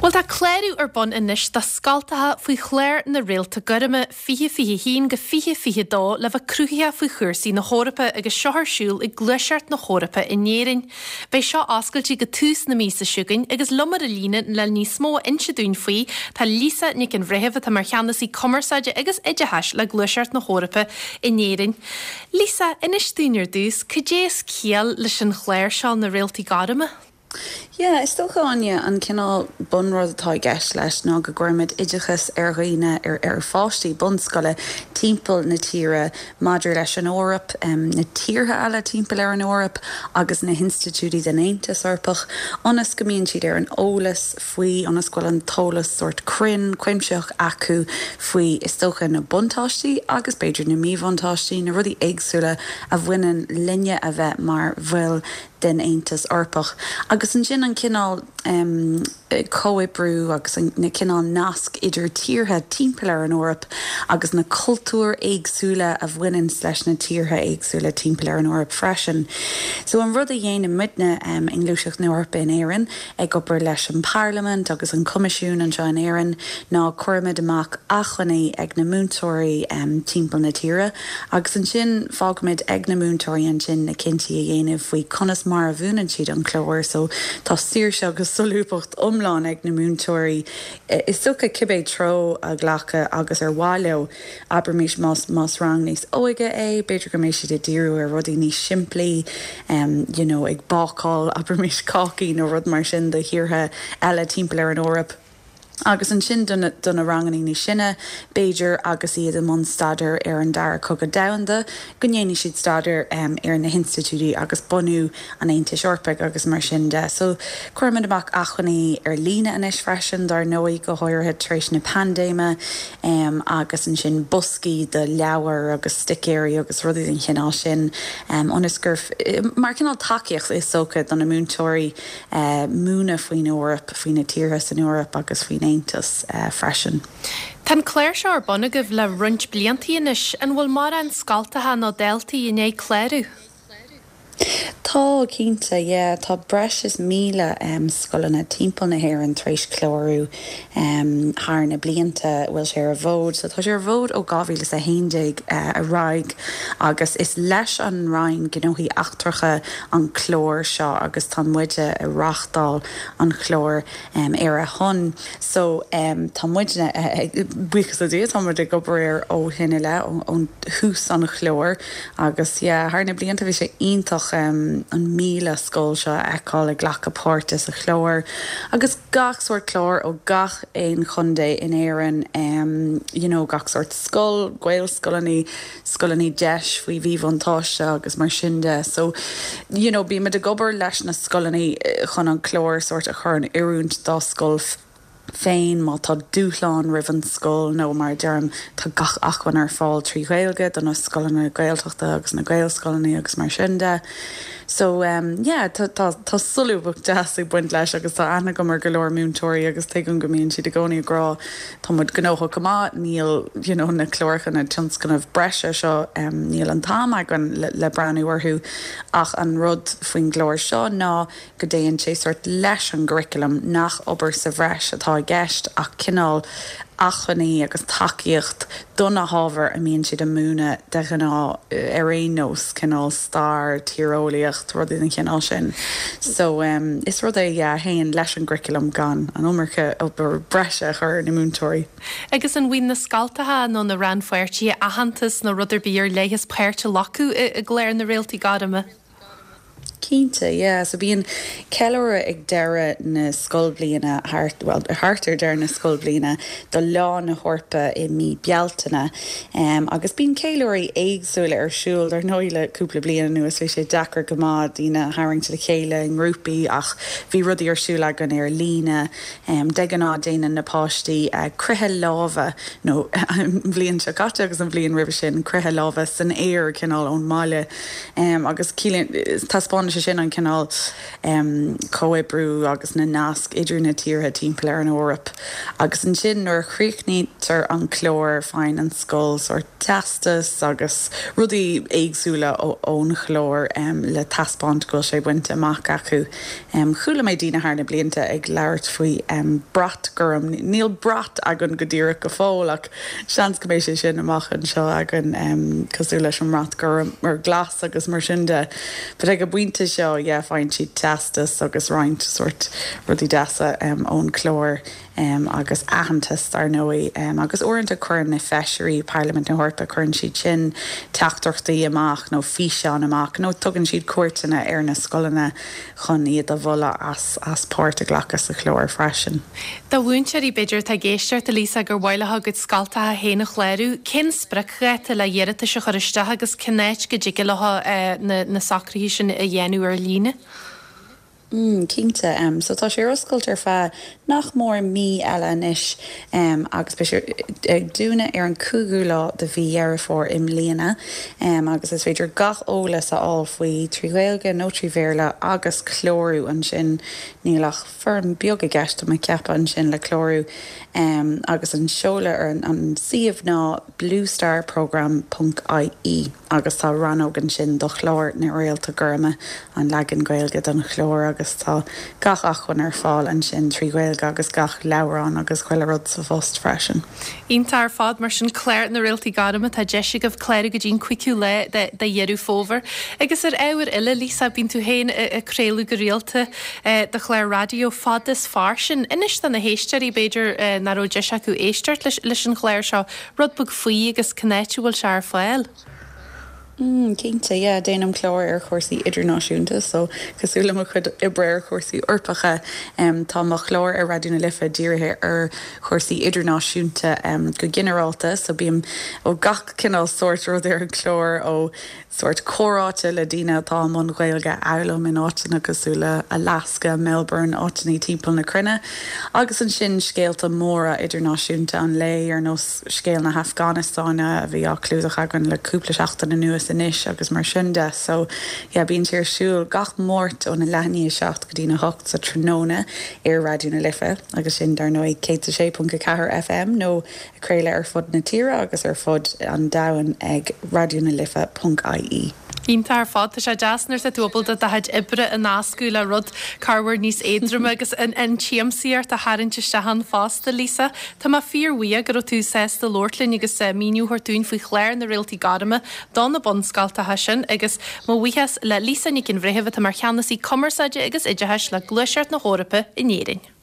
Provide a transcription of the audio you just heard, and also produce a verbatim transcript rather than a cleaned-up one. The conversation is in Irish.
Well tá cléirú ar bon inis tá scaltatha faoi chléir na réalta gurime fiche fiche hín go fiche fiche dá le bheith cruúthaithe faoi chuirsaí na hórapa agus seothairsúil i gluiseart na hórapa i néirin. Bei seo ascailtí go tús na mísa siúgain agus lumar a lína le níos mó inse dún faoi tá lísa nic an bhreitheh tá mar cheannaí commerceide agus iditheis le gluiseart na hórapa i néirin. Lísa, inis dúnar dús, cudéas cial leis an chléir seo na réaltaí gurime? Yeah, is sto gáine an cinál bunrad atá gceist leis ná go gcuirmid idechas ar ghaoine ar ar fáistí bunscoile timpeall na tíre maidir leis an Eorp, um, na tíortha eile timpeall ar an Eorp agus na Institútaí den Aontas orpach. Anas go mbíonn siad ar an ólas faoi anas gfuil an tólas sort crin, cuimseach acu faoi is stocha na buntáistí agus beidir na míbhuntáistí na rudí éagsúla a bhaineann linne a bheith mar bhfuil den Aontas orpach. Agus an sin an cinál um, cóibrú agus na cinál nasc idir tíortha timpeall ar an Eorp agus na cultúr éagsúla a bhaineann leis na tíortha éagsúla timpeall ar an Eorp freisin. So an rud a dhéanam midne um, in Glúiseacht na Eorpa in Éireann ag obair leis an Parliament agus an Comisiún an seo in Éireann ná cuireadh amach achanaí ag na múntóirí um, timpeall na tíre agus an sin fágmid ag na múntóirí an sin na cinnti a dhéanamh faoi conas mar a bhúnan siad an clóir, so tá saoirse agus solúpacht omláin ag na múntóirí. Is socha cibé tro a ghlacha agus ar bháileo aber mís más más rang níos óige é, beidir go mééis siad a díú ar rudí níos siimplí, um, you know, ag bácáil aber mís cácií nó rud mar sin de hiortha eile timpeall ar an Eorp. Agus an sin duna, duna ranganí ní sinne, Beidir agus iad an món staidir ar an dara cogad damhanda, gonnéanaí siad staidir um, ar na Institútaí agus bunú an Aontas Orpaig agus mar sin de. So cuireadh amach achanaí ar lína inis freisin dar nóí go háirthe tar éis na pandéime um, agus an sin buscí de leabhar agus sticéirí agus rudaí an chinál sin um, onas gur mar cinál takeíocht is socha don na múntóirí uh, múna faoin Eorp, faoin na tíortha san Eorp agus faoin Aontas uh, freisin. Tá cléir seo ar bonagah le runt bliantaí inis an bhfuil mar an scaltatha nó deltaí in é cléirú? Tá cínta, yeah, tá breis is míle um, scolanna timpeall na hÉireann tar éis clóirú um, thar na blianta bhfuil sé ar bhód, so tá sé ar bhód ó gábhílas a héindig uh, a raig agus is leis an rain gnóthaí achtarcha an chlór seo agus tá muide a rachtáil an chlór um, ar a hon. So um, tá muide buchas a dtí tá muide go breir ó hinine le ón hús an chlór agus yeah, thar na blianta bhí sé ionintach um, an míle scóil seo eáil ag ghlacha pórtas a chlór agus gach sort chlór ó gach éon chundé in Éireann, um, you know, gach sort scóil, ghail scolaní scolaní deis faoi bhíbhuntáiste agus mar sin de. So, you know, bí me de gobar leis na scolaní chun an chlór sort a chur an iúnt dá scóil féin má tá dúchláán rivan scóil nó mar dearm tá gach achhain ar fáil trí ghailge don na scolanna gailteachta agus na gailscolaní agus mar sin de. So, um, yeah, tá sulúbach deas ag buint leis agus tá ana go mar go leor múntóirí agus tegann go mbíonn siad a gcónaí grá tá mud gnócha go má níl, you know, na clóircha na tionscanmh breise seo um, níl an táim gan le, le breanú orthú ach an rud faoin glóir seo ná go déann sé sort leis an curriculum nach obair sa bhreis atá gceist ach cinál achanaí agus takeíocht donna hábhar a mbíonn siad a múna de gná ar éon nós cinál star tíreolaíocht rudaí an cinál sin. So um, is rud é yeah, haon leis an curriculum gan an umarcha obair breise chur na múntóirí. Agus an bhain na scaltatha nó na ranfuirtí ahantas na rudidir bíar léithas péirte lacu i, i gléir na réaltaí gurime? Cínta, yeah, so bíon ceilre ag deire na scoil bliana hart, well, hartar deire na scoil bliana do lá na hhorpa i mí bealtainna um, agus bíon céileirí éagsúla ar siúil ar nóile cúpla bliana nuas bhí sé dachar go mád ína haingta le chéile in grúpaí ach bhí rudaí ar siúla gan ar lína um, de ganá déanaan na páistí uh, cruthe lábha nó bblion se gata agus an bblion ribh sin cruthe lábha san éir cinál ón máile um, agus cílíonn tá spáin sé sin an canál um, coebrú agus na nasc idir na tíortha timppla an Eorp. Agus an sin nuair chríicnítar an chlór fáin an scoils or testas agus rudí éagsúla ó ón chlór um, le taspáint go sé buinte amach acu. Um, Chúla mé dína hána blianta ag leirt faoi um, brat gurm. Níl brat agan go dtíra go fólach seans go mééis sé sin amach an seo agan um, cosú leis an rat gurm mar glas agus mar sinnde. But ag go buinte seo, yeah, fáin si testas agus roint sort rudí deasa um, ón chlór. Um, agus ahantas ar nói um, agus orintanta chuir na feisiirí Parliament na Eorpa chuann siad sin teachtarchtaí amach nó físeán amach nó tugann siad cuairtainna ar na scolanna chun iad a bhla as, as páirrta glachas a chlór freisin. Tá bhaintear í beidir tá géisteart a lísa gur bhailethe go scaltathe héna chléirú cin sprichéte le dhéirita se chuiriste agus cinnéit go ddíige letha uh, na, na sacrthaí sin a dhéanú ar líne. Mm, Cínta, um, so tá sé oscailt ar fe nach mór mí eile inis um, agus be ag dúna ar an cúgú lá de bhí ar fór im líana um, agus is féidir gach ólas a á faoi tríhilge nó tríhéirle agus chlóú an sin nílach firm beag a gceist me ceapa an sin le chlóú um, agus an seola ar an, an siomh ná bluestar program punt I E agus tá ranógan sin do chlór na réalta gurma an legan gailge don chlór agus tá gach achhain ar fáil an sin tríhilge agus gach leabhrán agus chuile rud sa fóst freisin. Ínta ar fád mar sin cléir na réaltaí garama tá deise go cléir go dtín cuiiciú le de dhéirú fóver. Agus ar éhar ile lísa bín tú héin a créú go réalta de chléir radio fad is farsin. Inis na héisteir í beidir naró deise acu éisteart leis an chléir seo rud bug faoí agus cnéitiúil se ar fáil. Mm, Cínta, yeah, déanam chlór ar chórsaí idirnáisiúnta, so cosúla mo chud ibre ar chórsaí orpacha um, tá mo chlór ar radioúna lifa díirithe ar chórsaí idirnáisiúnta um, go generalta, so bíam ó gach cinál sort rud ar an chlór ó sort choráte le dína tá mon ghailge elam in áitina cosúla Alaska, Melbourne, áitina timppla na crunne, agus an sin scéalta móra idirnáisiúnta an lé ar nó scéal na Afganistánna a bhí á clúdach agan le cúpla seachtain na nuas inis agus mar sinnde, so yeah, bíonn tíar siúil gach mórt ó na leanaí seacht go dtína hocht sa tróna ar radioúna lifa agus sin dar nó cé sé punt ceathair F M nó acréile ar fud na tíra agus ar fud an dahan ag radioúna lifa punt I E. Ínta ar fád sé deasnar a dúbal a heid ibre a náscú le rud carhar níos éadrum agus an tíamsíart a haintse sehan fásta lísa. Tá má fíorhui gur tú sésta Lordlin agus míniu hortún faoi chléir na réaltaí garama don na bonscalta sin agus má bhuihes le lísa ní cin bhréheh a mar cheannasí commerceide agus iditheis le gluiseart na Eorpa in Éireann.